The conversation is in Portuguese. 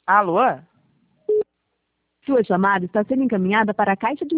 Alô? Sua chamada está sendo encaminhada para a caixa de